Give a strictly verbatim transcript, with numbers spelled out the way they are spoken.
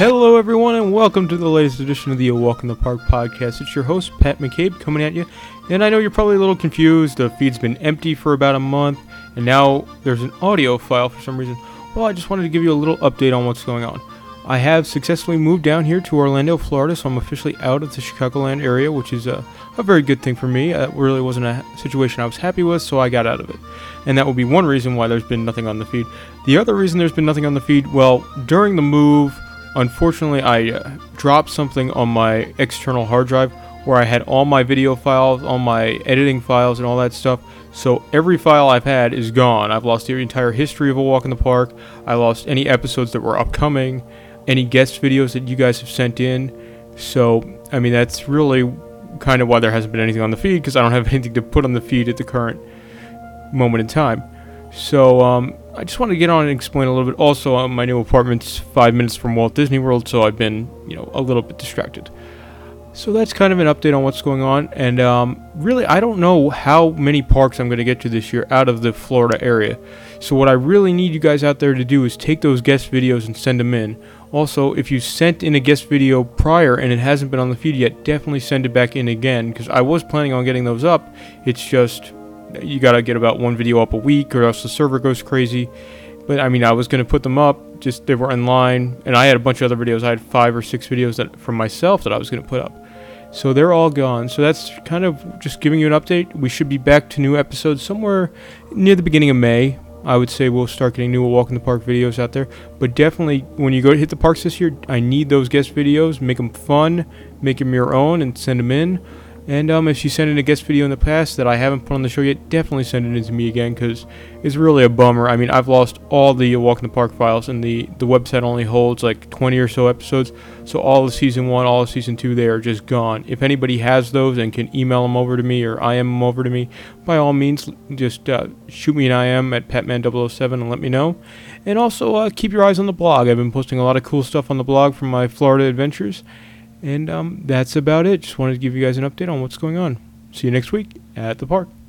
Hello everyone and welcome to the latest edition of the A Walk in the Park podcast. It's your host Pat McCabe coming at you, and I know you're probably a little confused. The feed's been empty for about a month and now there's an audio file for some reason. Well, I just wanted to give you a little update on what's going on. I have successfully moved down here to Orlando, Florida, so I'm officially out of the Chicagoland area, which is a, a very good thing for me. It really wasn't a situation I was happy with, so I got out of it. And that will be one reason why there's been nothing on the feed. The other reason there's been nothing on the feed, well, during the move, unfortunately, I uh, dropped something on my external hard drive where I had all my video files, all my editing files, and all that stuff. So every file I've had is gone. I've lost the entire history of A Walk in the Park. I lost any episodes that were upcoming, any guest videos that you guys have sent in. So, I mean, that's really kind of why there hasn't been anything on the feed, because I don't have anything to put on the feed at the current moment in time. So, um, I just want to get on and explain a little bit. Also, uh, my new apartment's five minutes from Walt Disney World, so I've been, you know, a little bit distracted. So that's kind of an update on what's going on, and um, really, I don't know how many parks I'm going to get to this year out of the Florida area. So what I really need you guys out there to do is take those guest videos and send them in. Also, if you sent in a guest video prior and it hasn't been on the feed yet, definitely send it back in again, because I was planning on getting those up. It's just, you got to get about one video up a week or else the server goes crazy. But I mean, I was going to put them up, just they were in line, and I had a bunch of other videos. I had five or six videos that from myself that I was going to put up. So they're all gone. So that's kind of just giving you an update. We should be back to new episodes somewhere near the beginning of May. I would say we'll start getting new Walk in the Park videos out there. But definitely, when you go to hit the parks this year, I need those guest videos. Make them fun, make them your own, and send them in. And um, if you sent in a guest video in the past that I haven't put on the show yet, definitely send it in to me again, because it's really a bummer. I mean, I've lost all the Walk in the Park files, and the, the website only holds like twenty or so episodes. So all of season one, all of season two, they are just gone. If anybody has those and can email them over to me or I M them over to me, by all means, just uh, shoot me an I M at patman double oh seven and let me know. And also, uh, keep your eyes on the blog. I've been posting a lot of cool stuff on the blog from my Florida adventures. And um, that's about it. Just wanted to give you guys an update on what's going on. See you next week at the park.